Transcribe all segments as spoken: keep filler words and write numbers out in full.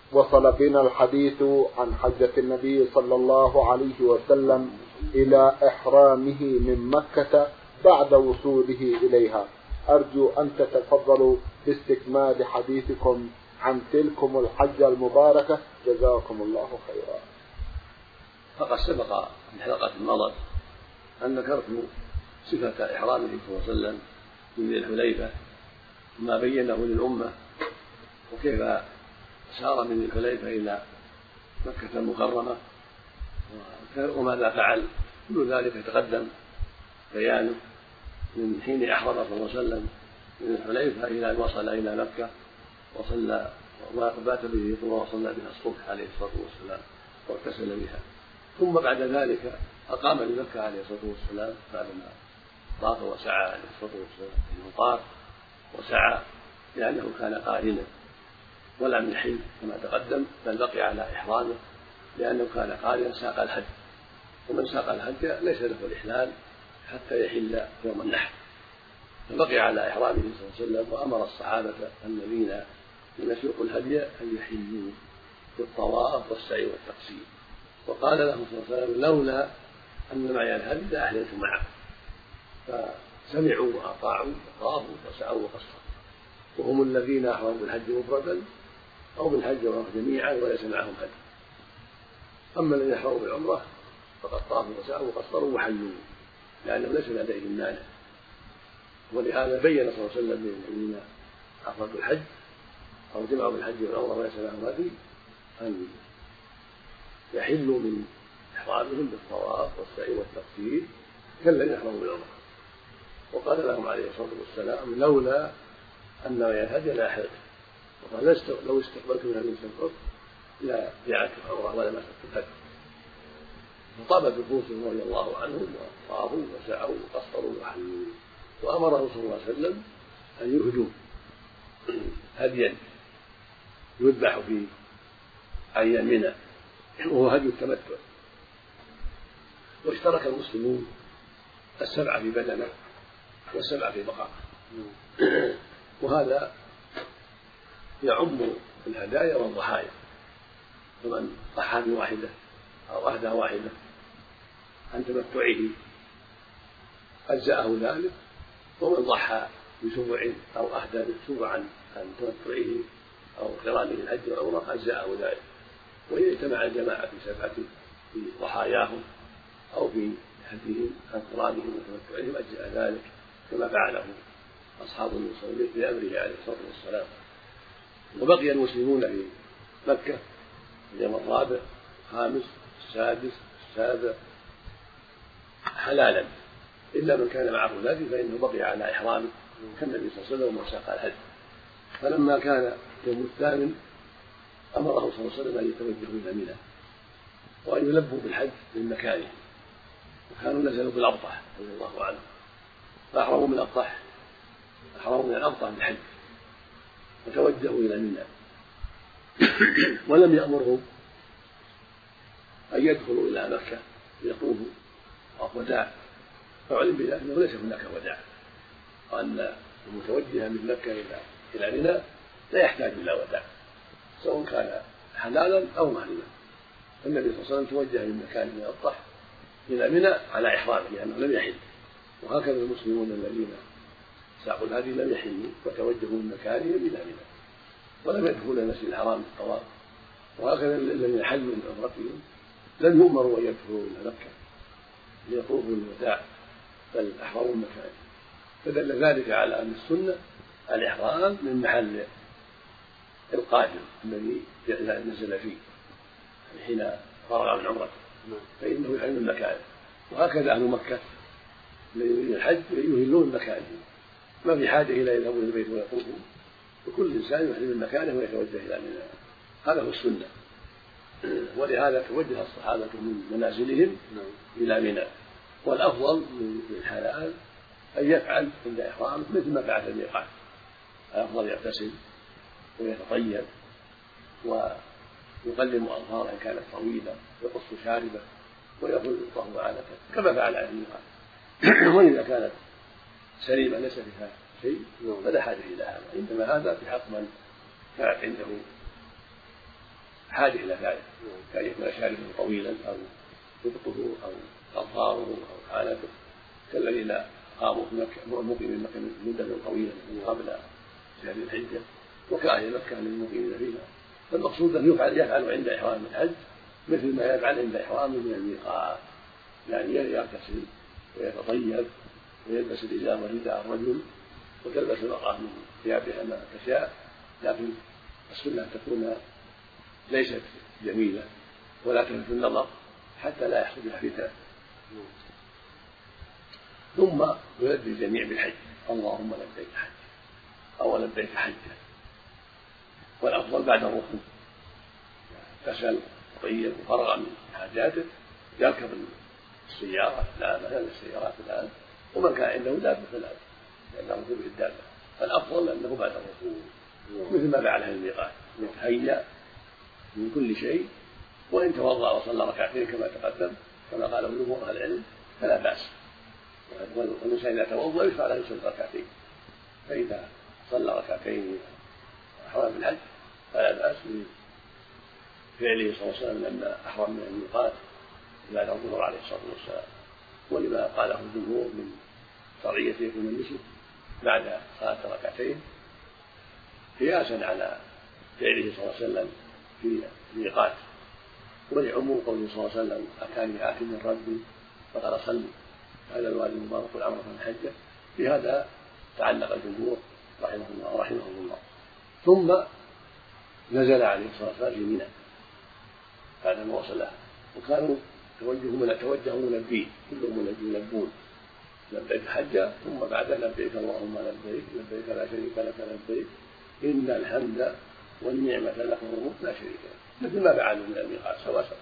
وصل بنا الحديث عن حجة النبي صلى الله عليه وسلم إلى إحرامه من مكة بعد وصوله إليها. أرجو أن تتفضلوا باستكمال حديثكم عن تلكم الحجة المباركة، جزاكم الله خيرا. فقد سبق في حلقة مضت أن ذكرت صفة إحرامه صلى الله عليه وسلم من ذي الحليفة وما بينه للأمة وكيف سار من ذي الحليفة إلى مكة المكرمة وماذا فعل. كل ذلك يتقدم بيانه من حين أحرم صلى الله عليه وسلم من الحليفة إلى أن وصل إلى مكة وصلى وبات به وصلى بها الصبح عليه الصلاة والسلام واغتسل بها. ثم بعد ذلك أقام بمكة عليه الصلاة والسلام بعدما طاف وسعى عليه الصلاة والسلام، إنه طاف وسعى لأنه كان قارنا ولم يحل كما تقدم، بل بقي على إحرامه لأنه كان قارنا ساق الحج، ومن ساق الحج ليس له الإحلال حتى يحل يوم النحر، فبقي على إحرامه صلى الله عليه وسلم. وأمر الصحابة الذين لم يسوقوا الهدي أن يحلوا بالطواف والسعي والتقصير، وقال لهم صلى الله عليه وسلم لولا أن معي الهدي لأحللت معه، فسمعوا وأطاعوا وطافوا وسعوا وقصروا، وهم الذين أحرموا بالحج مفردا أو بالحج والعمرة جميعا وليس معهم هدي. أما الذين أحرموا بالعمرة فقد طافوا وسعوا وقصروا وحلوا لأنه ليس لديهم مانع. ولهذا بين صلى الله عليه وسلم للذين أحرموا بالحج أو جمعوا بالحج والعمرة وليس معهم هدي أن يحلوا من إحرامهم بالطواف والسعي والتقصير كالذين أحرموا بالعمرة. وقال لهم عليه الصلاة والسلام لولا أن معي الهدي لأحللت، وقال لو استقبلت من هذه السفر لا جعلت العمرة ولا مسكت الهدي. فطابت نفوسهم رضي الله عنهم وطافوا وسعوا وقصروا وحلوا. وأمره صلى الله عليه وسلم أن يهدوا هديا يذبح في أيام منى وهو هدي التمتع. واشترك المسلمون السبعة في بدنه والسبعة في بقرة، وهذا يعم الهدايا والضحايا، فمن ضحى بواحدة أو أهدى واحدة عن تمتعه أجزأه ذلك، ومن ضحى بسبع أو أهدى بسبع عن تمتعه أو قرانه الحج والعمرة أجزأه ذلك. وإذا اجتمع الجماعة في سبعة في ضحاياهم أو في هديهم عن قرانهم وتمتعهم أجزأ ذلك كما فعله أصحاب النبي صلى الله عليه وسلم بأمره عليه الصلاة والسلام. وبقي المسلمون في مكة اليوم الرابع الخامس السادس السابع حلالا إلا من كان معه الهدي فإنه بقي على إحرامه كالنبي صلى الله عليه وسلم وساق الهدي. فلما كان يوم الثامن أمره صلى الله عليه وسلم أن يتوجهوا إلى منى وأن يلبوا بالحج من مكانه، وكانوا نزلوا بالأبطح رضي الله عنه فأحرموا من الأبطح أحرموا من الأبطح بالحج وتوجهوا إلى منى. ولم يأمرهم أن يدخلوا إلى مكة ليطوفوا وداع، فعلم بذلك أنه ليس هناك وداع، وأن المتوجه من مكة إلى إلى منى لا يحتاج إلى وداع سواء كان حلالا أو محرما. النبي صلى الله عليه وسلم توجه من مكان من الأبطح إلى منى على إحرامه لأنه لم يحل، وهكذا المسلمون الذين ساقوا الهدي لم يحلوا وتوجهوا من مكانهم إلى منى ولم يدخلوا إلى المسجد الحرام بالطواف. وهكذا الذين حلوا من عمرتهم لم يؤمروا أن يدخلوا إلى مكة ليطوفوا الوداع بل أحرموا المكان، فدل ذلك على أن السنة الإحرام من محل القادم الذي نزل فيه حين فرغ من عمرته فإنه يحل من مكانه. وهكذا أهل مكة الذين يريدون الحج يهلون من مكانهم، ما في حاجة إلى يذهبوا إلى البيت ويطوفوا، وكل إنسان يحل من مكانه ويتوجه إلى منى، هذا هو السنة. ولهذا توجه الصحابة من منازلهم إلى منى. والأفضل من الحلال أن يفعل عند إحرامه مثل ما فعل في الميقات، الأفضل يغتسل ويتطيب ويقلم أظفاره إن كانت طويلة ويقص شاربه ويأخذ الطهر على كما فعل على الميقات. وإذا كانت سليمة ليس فيها شيء فلا حاجة إلى هذا، إنما هذا في حق من كانت عنده حاجة إلى ذلك، كأن يكون شاربه طويلا أو ربطه أو أظفاره أو حالته كالذين قاموا في مكة مقيمين مكة مدة طويلة من قبل شهر الحجة وكأهل مكة للمقيمين فيها. فالمقصود أن يفعل يفعل عند إحرام الحج مثل ما يفعل عند إحرامه من الميقات، يعني يغتسل ويتطيب ويلبس الإزار ورداء الرجل وتلبس المرأة من ثيابها ما تشاء، لكن السنة أن تكون ليست جميلة ولا تلفت النظر حتى لا يحصل بها فتنة. ثم يلبي الجميع بالحج، اللهم لبيك حج أو لبيك حجة. والأفضل بعد الركوع غسل وطيب وفرغ من حاجاته يركب السيارة الآن مثلا السيارات الآن، ومن كان عنده دابة فلا لأنه ركوب الدابة، فالأفضل أنه بعد الركوع مثل ما فعل أهل الميقات يتهيأ من كل شيء، وإن توضأ وصلى ركعتين كما تقدم كما قاله جمهور أهل العلم فلا بأس. والإنسان إذا توضأ يشرع له يصلي ركعتين، فإذا صلى ركعتين أحرم بالحج فلا بأس بفعله صلى الله عليه وسلم لما أحرم من الميقات بعد الظهر عليه الصلاة والسلام، ولما قاله الجمهور من شرعية يكون النسك بعد صلاة ركعتين قياسا على فعله صلى الله عليه وسلم في الميقات، ولعموم قوله صلى الله عليه وسلم أتاني آت من ربي فقال صل هذا الوادي المبارك والعمرة الحجة. بهذا تعلق الجمهور رحمه الله رحمه الله. ثم نزل عليه الصلاة والسلام في منى بعد ما وصلها، وكانوا توجهوا ملبين كلهم يلبون لبيك حجة، ثم بعد لبيك اللهم لبيك لبيك لا شريك لك لبيك إن الحمد والنعمة لك والملك لا شريك لك، مثل ما فعلوا من الميقات سواء سواء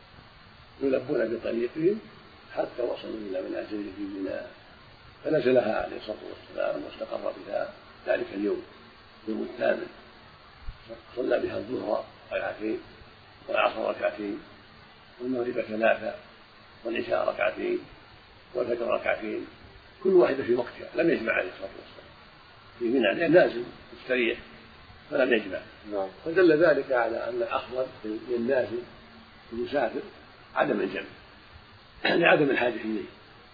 يلبون بطريقهم حتى وصلوا إلى منازلهم في منى، فنزلها عليه الصلاة والسلام واستقر بها ذلك اليوم يوم الثامن، صلى بها الظهر ركعتين والعصر ركعتين والمغرب ثلاثة والعشاء ركعتين والفجر ركعتين، كل واحدة في وقتها، لم يجمع عليه الصلاة والسلام في منى لأن نازل مستريح فلم يجمع. فدل ذلك على أن الأفضل للنازل المسافر عدم الجمع لعدم الحاجة إليه.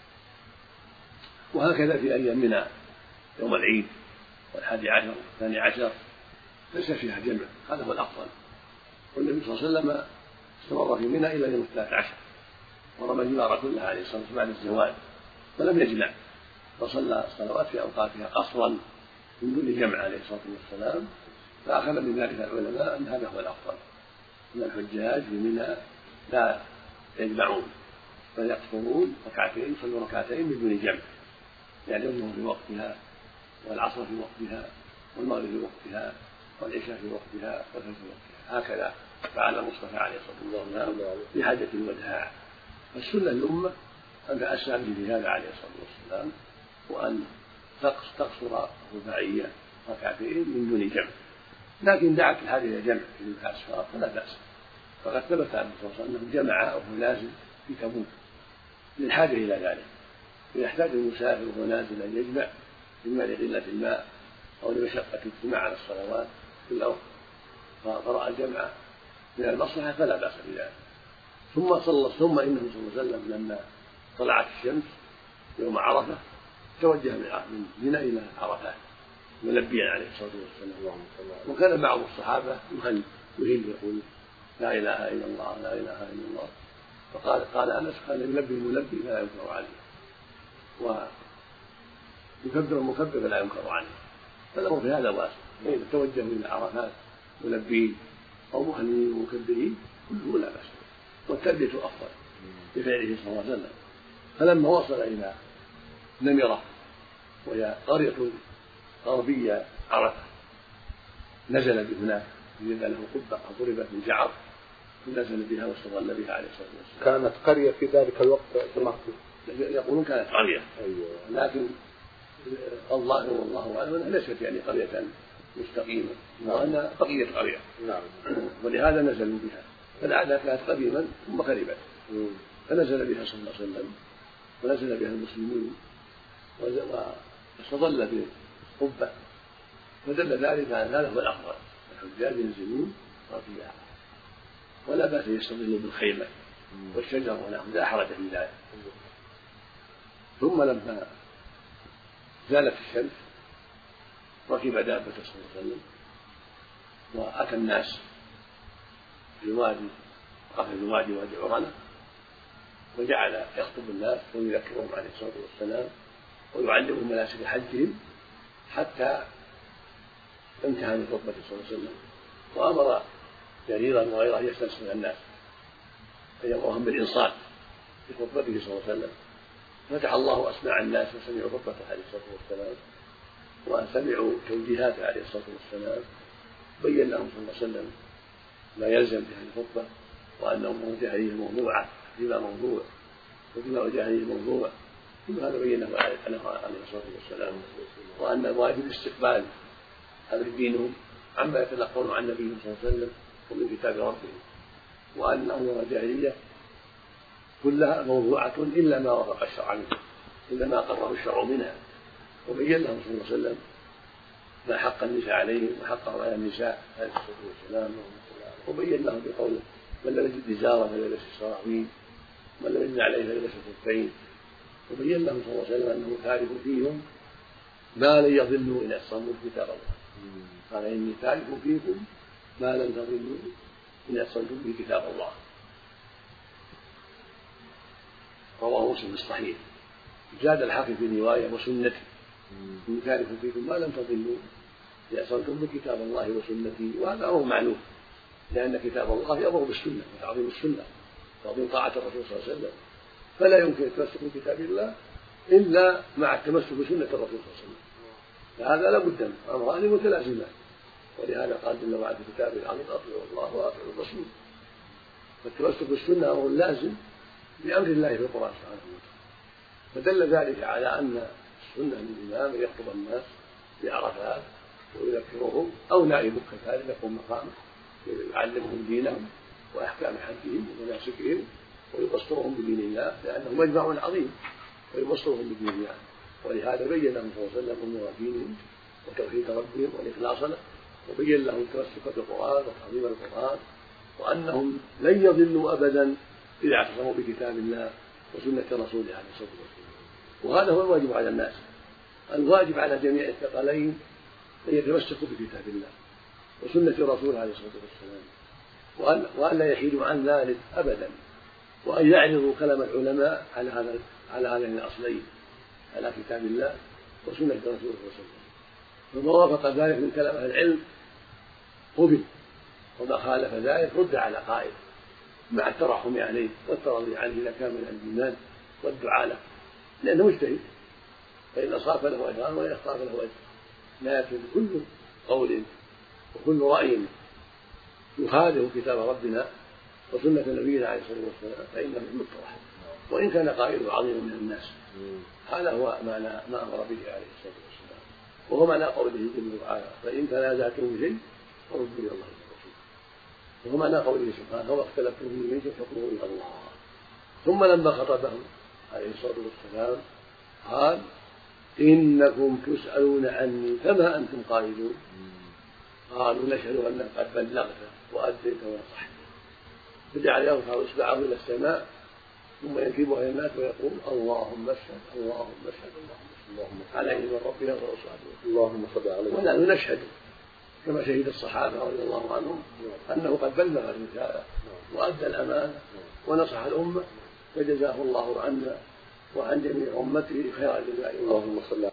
وهكذا في أيام منى يوم العيد والحادي عشر والثاني عشر ليس فيها جمع، هذا هو الأفضل. والنبي صلى الله عليه وسلم استمر في منى إلى يوم الثالث عشر ورمى الجمار كلها عليه الصلاة والسلام بعد الزوال ولم يجمع، وصلى الصلوات في أوقاتها قصرا من دون جمع عليه الصلاة والسلام. فأخذ من ذلك العلماء أن هذا هو الأفضل، أن الحجاج في منى لا يجمعون بل يقصرون ركعتين يصلوا ركعتين بدون جمع، يعني الظهر في وقتها والعصر في وقتها والمغرب في وقتها والعشاء في وقتها والفجر في وقتها، هكذا فعل المصطفى عليه الصلاة والسلام في حاجة الوداع. فالسنة الأمة أن تأسى بهذا عليه الصلاة والسلام، وأن تقصر رباعية ركعتين من دون جمع، لكن دعت الحاجة إلى جمع في الأسفار فلا بأس. فقد ثبت عن الرسول صلى الله عليه وسلم أنه جمع وهو نازل في تبوك للحاجة إلى ذلك، ويحتاج المسافر وهو نازل أن يجمع إما لقلة الماء أو لمشقة الاجتماع على الصلوات في الأرض فرأى الجمع من المصلحة فلا بأس بذلك. ثم صلى ثم إنه صلى الله عليه وسلم لما طلعت الشمس يوم عرفة توجه من منى إلى عرفات ملبيا عليه الصلاة والسلام، وكان بعض الصحابة يهل يهل يقول لا إله إلا الله لا إله إلا الله، فقال قال أنس كان يلبي الملبي فلا ينكر عليه ويكبر المكبر فلا ينكر عليه، فالأمر في هذا واسع، فإذا توجهوا إلى عرفات ملبين أو مهلين ومكبرين كله لا بأس، والتلبية أفضل بفعله صلى الله عليه وسلم. فلما وصل إلى نمرة وهي قرية غربية عرفة نزل بهناك ليبنى له قبة ضربت من جعر فنزل بها واستظل بها عليه الصلاة والسلام. كانت قرية في ذلك الوقت سمعتم؟ يقولون كانت قرية، أيوة. لكن الظاهر والله أعلم أنها ليست يعني قرية مستقيمة، وأنها بقية قرية. نعم. ولهذا نزلوا بها، فلعلها كانت قديما ثم خربت، فنزل بها صلى الله عليه وسلم ونزل بها المسلمين واستظل بقبة، فدل ذلك على هذا هو الأفضل، الحجاج ينزلون فيها ولا بأس يستظل بالخيمة والشجر ونحو لا حرج في ذلك. ثم لما زالت الشمس ركب دابته صلى الله عليه وسلم وأتى الناس في وادي قفل الوادي وادي عرنة، وجعل يخطب الناس ويذكرهم عليه الصلاة والسلام ويعلمهم مناسك حجهم حتى انتهى من خطبته صلى الله عليه وسلم، وأمر جريرا وغيره يستنصح الناس فيأمرهم بالإنصات في خطبته صلى الله عليه وسلم. فتح الله أسماع الناس وسمعوا خطبته عليه الصلاة والسلام وسمعوا توجيهاته عليه الصلاة والسلام، بين لهم صلى الله عليه وسلم ما يلزم في هذه الخطبة، وأنه موجه إليه موضوعة فيما موضوع وفيما وجه إليه موضوع، كل هذا بينه عليه الصلاة والسلام، وأن الواجب استقبال أمر دينهم عما يتلقون عن نبيهم صلى الله عليه وسلم ومن كتاب ربهم، وأن أمور الجاهلية كلها موضوعة إلا ما وافق الشرع منها، إلا ما قرره الشرع منها، وبين لهم صلى الله عليه وسلم ما حق النساء عليهم وحقه على النساء عليه الصلاة والسلام، وبين لهم بقوله من لم يجد إزارا فليلبس السراويل ومن لم يجد عليه فليلبس الخفين، وبين لهم صلى الله عليه وسلم أنه تارك فيهم ما لن يضلوا إن أعصموا كتاب الله، قال إني تارك فيكم ما لن تضلوا إن أعصمتم به كتاب الله. رواه مسلم الصحيح. زاد الحافظ في رواية وسنتي، إني تارك فيكم ما لن تضلوا إن أعصمتم بكتاب الله وسنتي، وهذا أمر معلوم، لأن كتاب الله يأمر بالسنة وتعظيم السنة وتعظيم طاعة الرسول صلى الله عليه وسلم، فلا يمكن التمسك بكتاب الله إلا مع التمسك بسنة الرسول صلى الله عليه وسلم، فهذا لا بد من أمران متلازمان، ولهذا قال جل وعلا في كتابه العظيم أطيعوا الله وأطيعوا الرسول، فالتمسك بالسنة أمر لازم بأمر الله في القرآن سبحانه وتعالى، فدل ذلك على أن السنة من الإمام يخطب الناس بعرفات ويذكرهم أو نائب كذلك يقوم مقامه يعلمهم دينهم وأحكام حجهم ومناسكهم ويبصرهم بدين الله، لأنه مجمع عظيم ويبصرهم بدين الله، ولهذا بين لهم صلى الله عليه وسلم أمور دينهم وتوحيد ربهم والإخلاص له، وبين لهم التمسك بالقرآن وتعظيم القرآن، وأنهم لن يضلوا أبدا إذا اعتصموا بكتاب الله وسنة رسوله عليه الصلاة والسلام. وهذا هو الواجب على الناس، الواجب على جميع الثقلين أن يتمسكوا بكتاب الله وسنة رسوله عليه الصلاة والسلام، وأن, وأن لا يحيدوا عن ذلك أبدا، وأن يعرضوا كلام العلماء على هذا على هذين الأصلين، على كتاب الله وسنة رسوله صلى الله عليه وسلم، فما وافق ذلك من كلام أهل العلم قبل، وما خالف ذلك رد على قائل مع الترحم عليه والترضي عنه إذا كان من الإيمان والدعاء له، لأنه مجتهد، فإن أصاب له أجران وإن أخطأ له أجر، لكن كل قول وكل رأي يخالف كتاب ربنا وسنة نبينا عليه الصلاة والسلام فإنه مطرح، وإن كان قائله عظيم من الناس. هذا هو معنى ما أمر به عليه الصلاة والسلام، وهو معنى قوله جل وعلا فإن تنازعتم في شيء فردوا إلى الله والرسول، وهو معنى قوله سبحانه واختلفتم فيه من شيء فحكمه إلى الله. ثم لما خطبهم عليه الصلاة والسلام قال إنكم تسألون عني فما أنتم قائلون، قالوا نشهد أنك قد بلغت وأديت ونصحت، فجعل يرفع إصبعه إلى السماء ثم ينكبها إلى الناس ويقول اللهم اشهد اللهم اشهد اللهم عليه من ربنا ورسوله اللهم صل عليه. ونحن نشهد كما شهد الصحابة رضي الله عنهم أنه قد بلغ الرسالة وأدى الأمانة ونصح الأمة، فجزاه الله عنا وعن جميع أمته خير الجزاء. اللهم صل